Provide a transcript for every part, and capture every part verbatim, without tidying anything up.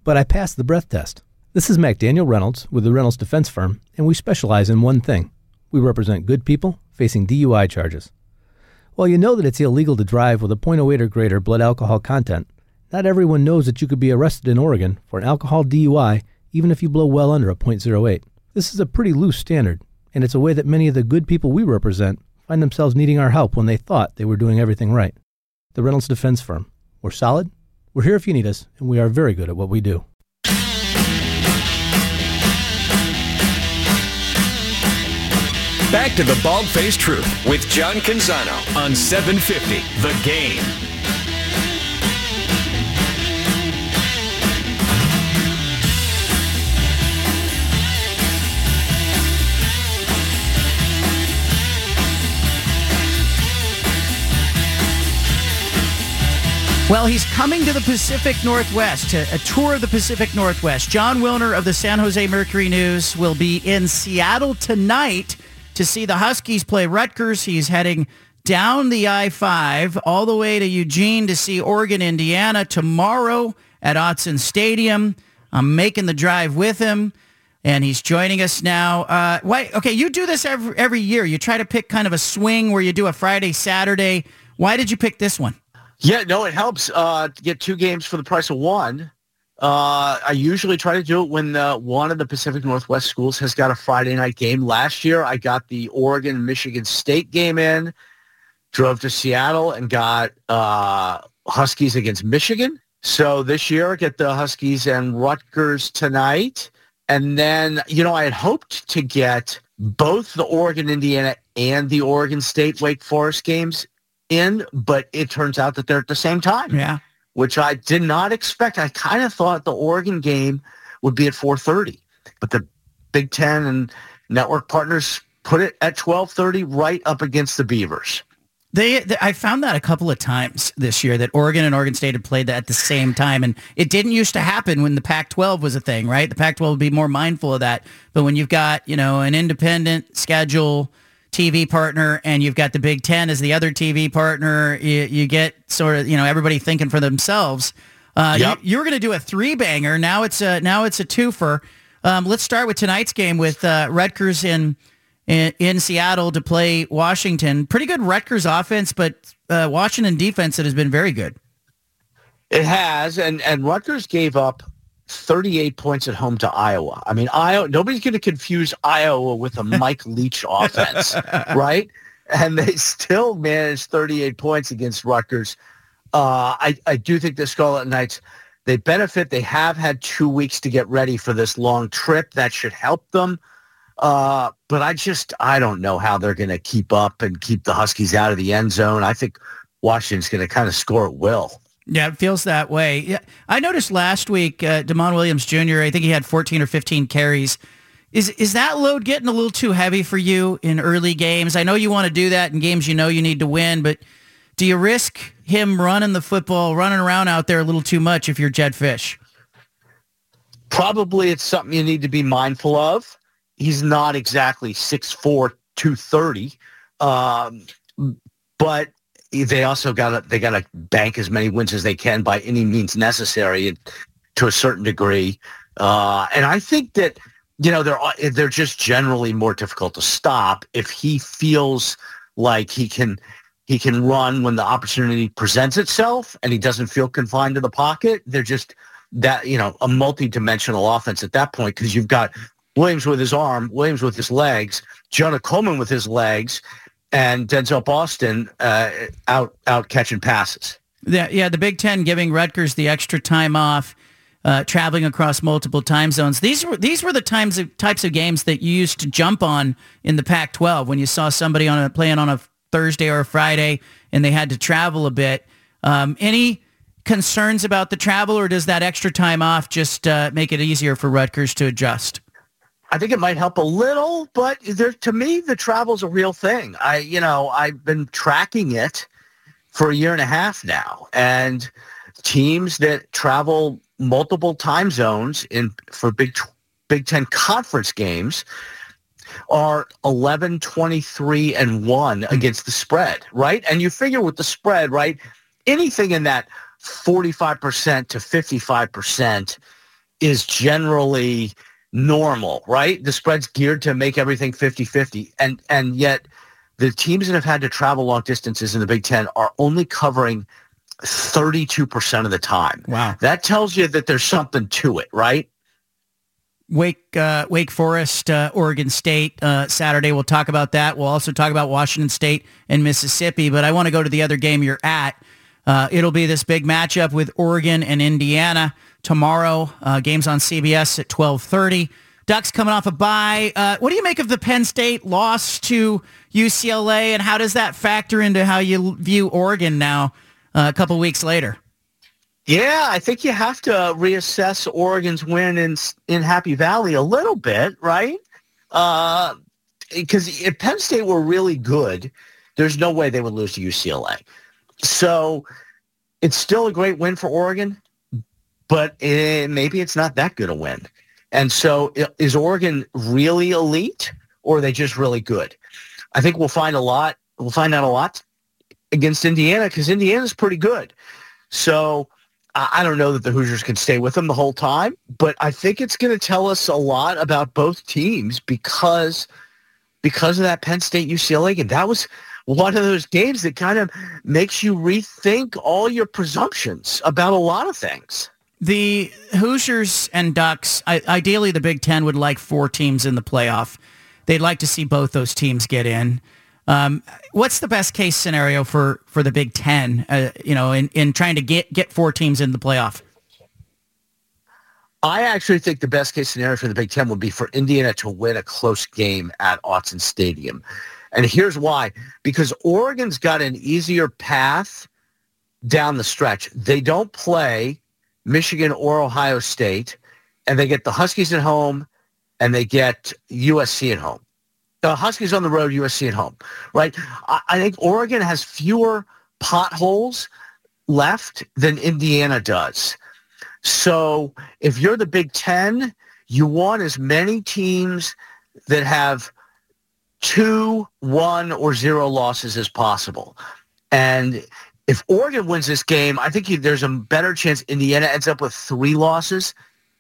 but I passed the breath test. This is McDaniel Reynolds with the Reynolds Defense Firm, and we specialize in one thing. We represent good people facing D U I charges. While you know that it's illegal to drive with a point oh eight or greater blood alcohol content, not everyone knows that you could be arrested in Oregon for an alcohol D U I even if you blow well under a point oh eight. This is a pretty loose standard, and it's a way that many of the good people we represent find themselves needing our help when they thought they were doing everything right. The Reynolds Defense Firm. We're solid, we're here if you need us, and we are very good at what we do. Back to the Bald-Faced Truth with John Canzano on seven fifty The Game. Well, he's coming to the Pacific Northwest, a, a tour of the Pacific Northwest. John Wilner of the San Jose Mercury News will be in Seattle tonight to see the Huskies play Rutgers. He's heading down the I five all the way to Eugene to see Oregon, Indiana tomorrow at Autzen Stadium. I'm making the drive with him, and he's joining us now. Uh, why? Okay, you do this every, every year. You try to pick kind of a swing where you do a Friday, Saturday. Why did you pick this one? Yeah, no, it helps uh, to get two games for the price of one. Uh, I usually try to do it when uh, one of the Pacific Northwest schools has got a Friday night game. Last year, I got the Oregon-Michigan State game in, drove to Seattle, and got uh, Huskies against Michigan. So this year, I get the Huskies and Rutgers tonight. And then, you know, I had hoped to get both the Oregon-Indiana and the Oregon State-Wake Forest games in, but it turns out that they're at the same time. Yeah. Which I did not expect. I kind of thought the Oregon game would be at four thirty, but the Big Ten and network partners put it at twelve thirty right up against the Beavers. They, they, I found that a couple of times this year that Oregon and Oregon State had played that at the same time, and it didn't used to happen when the Pac twelve was a thing, right? The Pac twelve would be more mindful of that, but when you've got, you know, an independent schedule T V partner and you've got the Big Ten as the other T V partner, you, you get sort of, you know, everybody thinking for themselves. Uh, yep. you, you were going to do a three-banger. Now it's a, now it's a twofer. Um, let's start with tonight's game with uh, Rutgers in, in in Seattle to play Washington. Pretty good Rutgers offense, but uh, Washington defense that has been very good. It has, and, and Rutgers gave up thirty-eight points at home to Iowa. I mean, Iowa. Nobody's going to confuse Iowa with a Mike Leach offense, right? And they still managed thirty-eight points against Rutgers. Uh, I, I do think the Scarlet Knights, they benefit. They have had two weeks to get ready for this long trip. That should help them. Uh, but I just, I don't know how they're going to keep up and keep the Huskies out of the end zone. I think Washington's going to kind of score at will. Yeah, it feels that way. Yeah, I noticed last week, uh, Damon Williams Junior, I think he had fourteen or fifteen carries. Is is that load getting a little too heavy for you in early games? I know you want to do that in games you know you need to win, but do you risk him running the football, running around out there a little too much if you're Jedd Fisch? Probably it's something you need to be mindful of. He's not exactly six four, two thirty, um, but they also got to they got to bank as many wins as they can by any means necessary to a certain degree. Uh, and I think that, you know, they're they're just generally more difficult to stop if he feels like he can he can run when the opportunity presents itself and he doesn't feel confined to the pocket. They're just that, you know, a multi-dimensional offense at that point, because you've got Williams with his arm, Williams with his legs, Jonah Coleman with his legs, and Denzel Boston uh, out out catching passes. Yeah, yeah, the Big Ten giving Rutgers the extra time off, uh, traveling across multiple time zones. These were these were the times of, types of games that you used to jump on in the Pac twelve when you saw somebody on a, playing on a Thursday or a Friday and they had to travel a bit. Um, any concerns about the travel, or does that extra time off just uh, make it easier for Rutgers to adjust? I think it might help a little, but there, to me, the travel's a real thing. I, you know, I've been tracking it for a year and a half now, and teams that travel multiple time zones in for Big Big Ten conference games are eleven, twenty-three, and one against the spread, right? And you figure with the spread, right, anything in that forty-five percent to fifty-five percent is generally normal, right? The spread's geared to make everything fifty-fifty. And, and yet the teams that have had to travel long distances in the Big Ten are only covering thirty-two percent of the time. Wow. That tells you that there's something to it, right? Wake uh, Wake Forest, uh, Oregon State, uh, Saturday. We'll talk about that. We'll also talk about Washington State and Mississippi. But I want to go to the other game you're at. Uh, it'll be this big matchup with Oregon and Indiana tomorrow. Uh, games on C B S at twelve thirty. Ducks coming off a bye. Uh, what do you make of the Penn State loss to U C L A, and how does that factor into how you view Oregon now uh, a couple weeks later? Yeah, I think you have to reassess Oregon's win in in Happy Valley a little bit, right? Because uh, if Penn State were really good, there's no way they would lose to U C L A. So it's still a great win for Oregon, but it, maybe it's not that good a win. And so is Oregon really elite, or are they just really good? I think we'll find a lot. We'll find out a lot against Indiana, because Indiana's pretty good. So I don't know that the Hoosiers can stay with them the whole time, but I think it's going to tell us a lot about both teams because because of that Penn State U C L A game. That was one of those games that kind of makes you rethink all your presumptions about a lot of things. The Hoosiers and Ducks, I, ideally the Big Ten would like four teams in the playoff. They'd like to see both those teams get in. Um, what's the best case scenario for, for the Big Ten, uh, you know, in, in trying to get, get four teams in the playoff? I actually think the best case scenario for the Big Ten would be for Indiana to win a close game at Autzen Stadium. And here's why. Because Oregon's got an easier path down the stretch. They don't play Michigan or Ohio State, and they get the Huskies at home, and they get U S C at home. The Huskies on the road, U S C at home, right? I, I think Oregon has fewer potholes left than Indiana does. So if you're the Big Ten, you want as many teams that have two, one, or zero losses as possible. And if Oregon wins this game, I think you, there's a better chance Indiana ends up with three losses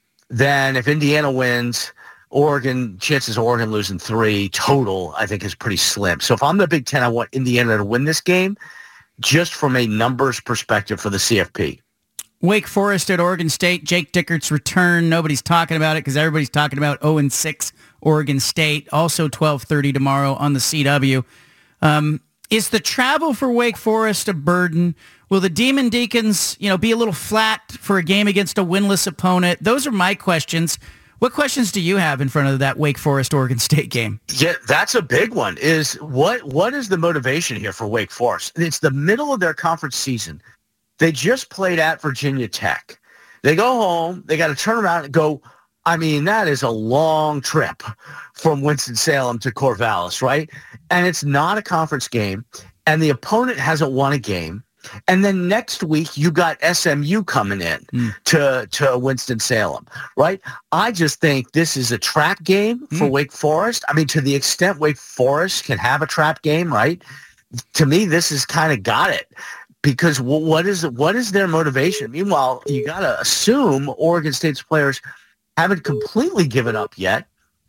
than if Indiana wins. Oregon, chances of Oregon losing three total, I think, is pretty slim. So if I'm the Big Ten, I want Indiana to win this game just from a numbers perspective for the C F P. Wake Forest at Oregon State, Jake Dickert's return. Nobody's talking about it because everybody's talking about oh and six Oregon State. Also twelve thirty tomorrow on the C W. Um, is the travel for Wake Forest a burden? Will the Demon Deacons, you know, be a little flat for a game against a winless opponent? Those are my questions. What questions do you have in front of that Wake Forest Oregon State game? Yeah, that's a big one. Is what what is the motivation here for Wake Forest? It's the middle of their conference season. They just played at Virginia Tech. They go home. They got to turn around and go. I mean, that is a long trip from Winston-Salem to Corvallis, right? And it's not a conference game, and the opponent hasn't won a game. And then next week, you got S M U coming in mm. to, to Winston-Salem, right? I just think this is a trap game for mm. Wake Forest. I mean, to the extent Wake Forest can have a trap game, right? To me, this has kind of got it. Because what is what is their motivation? Meanwhile, you got to assume Oregon State's players haven't completely given up yet,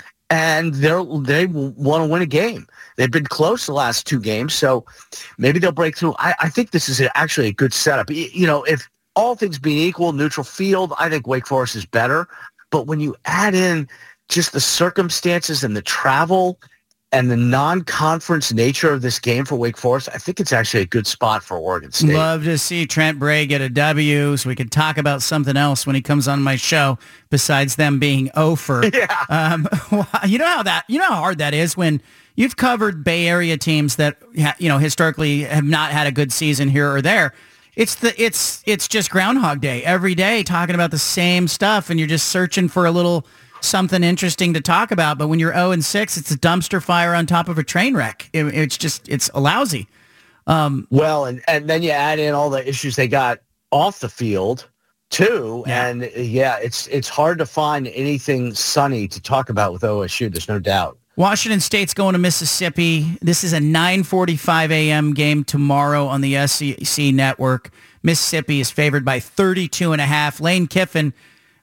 and they're they want to win a game. They've been close the last two games, so maybe they'll break through. I, I think this is actually a good setup. You know, if all things being equal, neutral field, I think Wake Forest is better. But when you add in just the circumstances and the travel and the non-conference nature of this game for Wake Forest, I think it's actually a good spot for Oregon State. Love to see Trent Bray get a W so we can talk about something else when he comes on my show besides them being over. Yeah. Um, you know how that, you know how hard that is when you've covered Bay Area teams that, you know, historically have not had a good season here or there. It's the it's it's just Groundhog Day every day talking about the same stuff, and you're just searching for a little something interesting to talk about. But when you're oh and six, it's a dumpster fire on top of a train wreck. It, it's just, it's lousy. Um, well, and, and then you add in all the issues they got off the field too. Yeah. And yeah, it's, it's hard to find anything sunny to talk about with O S U. There's no doubt. Washington State's going to Mississippi. This is a nine forty-five a.m. game tomorrow on the S E C network. Mississippi is favored by thirty-two and a half. Lane Kiffin,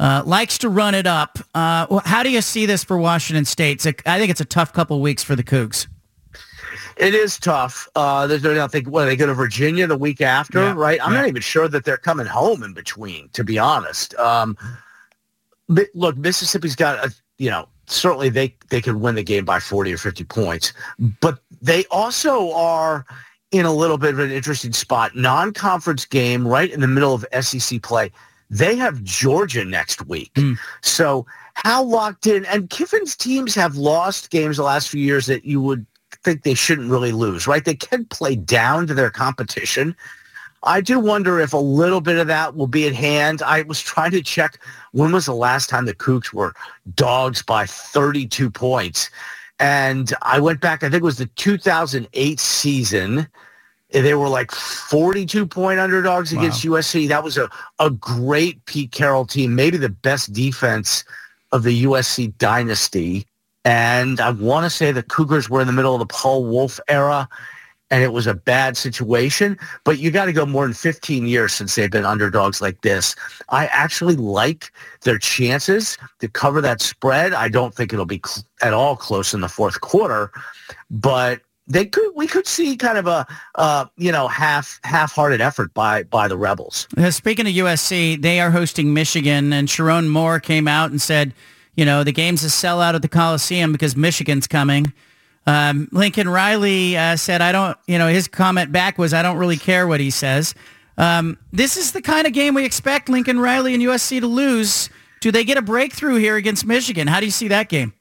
uh, likes to run it up. Uh, how do you see this for Washington State? It's a, I think it's a tough couple of weeks for the Cougs. It is tough. Uh, there's no doubt. Think, what, they go to Virginia the week after, yeah, right? I'm yeah. not even sure that they're coming home in between, to be honest. Um, but look, Mississippi's got, a, you know, certainly they, they could win the game by forty or fifty points, but they also are in a little bit of an interesting spot. Non-conference game right in the middle of S E C play. They have Georgia next week. Mm. So how locked in? And Kiffin's teams have lost games the last few years that you would think they shouldn't really lose, right? They can play down to their competition. I do wonder if a little bit of that will be at hand. I was trying to check when was the last time the Cougs were dogs by thirty-two points. And I went back, I think it was the two thousand eight season. They were like forty-two point underdogs against wow. U S C. That was a, a great Pete Carroll team, maybe the best defense of the U S C dynasty. And I want to say the Cougars were in the middle of the Paul Wolf era, and it was a bad situation. But you got to go more than fifteen years since they've been underdogs like this. I actually like their chances to cover that spread. I don't think it'll be cl- at all close in the fourth quarter, but they could. We could see kind of a uh, you know half half-hearted effort by by the Rebels. Uh, speaking of U S C, they are hosting Michigan, and Sharon Moore came out and said, you know, the game's a sellout at the Coliseum because Michigan's coming. Um, Lincoln Riley uh, said, I don't, you know, his comment back was, I don't really care what he says. Um, this is the kind of game we expect Lincoln Riley and U S C to lose. Do they get a breakthrough here against Michigan? How do you see that game?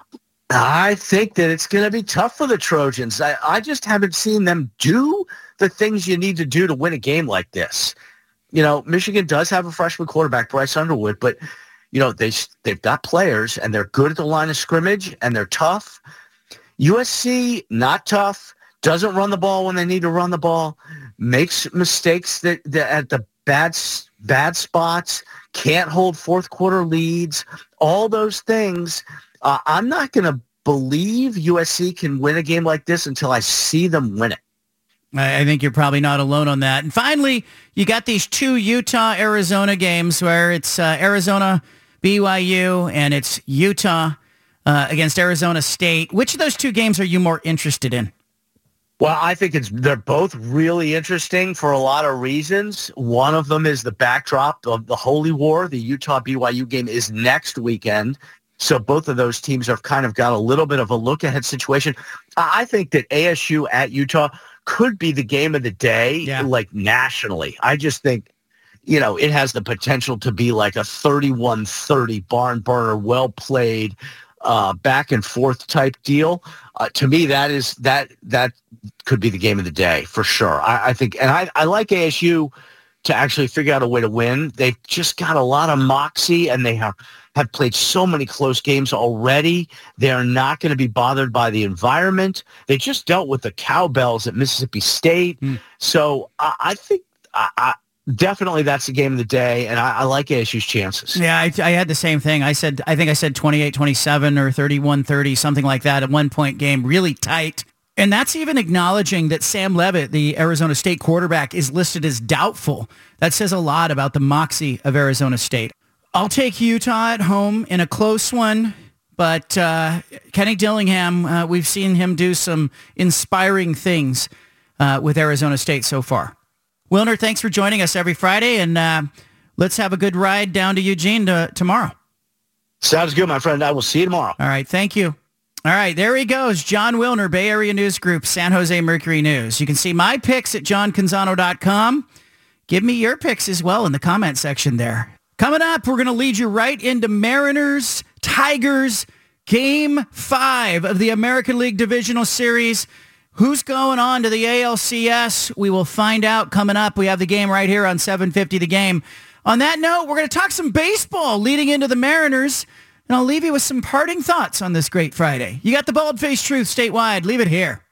I think that it's going to be tough for the Trojans. I, I just haven't seen them do the things you need to do to win a game like this. You know, Michigan does have a freshman quarterback, Bryce Underwood, but you know, they, they've got players, and they're good at the line of scrimmage, and they're tough. U S C, not tough, doesn't run the ball when they need to run the ball, makes mistakes that, that at the bad, bad spots, can't hold fourth quarter leads, all those things. Uh, I'm not going to believe U S C can win a game like this until I see them win it. I think you're probably not alone on that. And finally, you got these two Utah-Arizona games where it's uh, Arizona B Y U, and it's Utah uh, against Arizona State. Which of those two games are you more interested in? Well, I think it's they're both really interesting for a lot of reasons. One of them is the backdrop of the Holy War. The Utah-B Y U game is next weekend. So both of those teams have kind of got a little bit of a look-ahead situation. I think that A S U at Utah could be the game of the day, yeah. like nationally. I just think, you know, it has the potential to be like a thirty-one thirty barn burner, well played, uh, back and forth type deal. Uh, to me, that is that that could be the game of the day for sure. I, I think, and I, I like A S U to actually figure out a way to win. They've just got a lot of moxie, and they have have played so many close games already. They are not going to be bothered by the environment. They just dealt with the cowbells at Mississippi State. Mm. So I, I think I, I definitely that's the game of the day, and I, I like A S U's chances. Yeah, I, I had the same thing. I said, I think I said twenty-eight twenty-seven or thirty-one thirty, something like that, at one point game, really tight. And that's even acknowledging that Sam Leavitt, the Arizona State quarterback, is listed as doubtful. That says a lot about the moxie of Arizona State. I'll take Utah at home in a close one, but uh, Kenny Dillingham, uh, we've seen him do some inspiring things uh, with Arizona State so far. Wilner, thanks for joining us every Friday, and uh, let's have a good ride down to Eugene to, tomorrow. Sounds good, my friend. I will see you tomorrow. All right, thank you. All right, there he goes, John Wilner, Bay Area News Group, San Jose Mercury News. You can see my picks at john canzano dot com. Give me your picks as well in the comment section there. Coming up, we're going to lead you right into Mariners, Tigers, Game five of the American League Divisional Series. Who's going on to the A L C S? We will find out coming up. We have the game right here on seven fifty The Game. On that note, we're going to talk some baseball leading into the Mariners, and I'll leave you with some parting thoughts on this great Friday. You got the bald-faced truth statewide. Leave it here.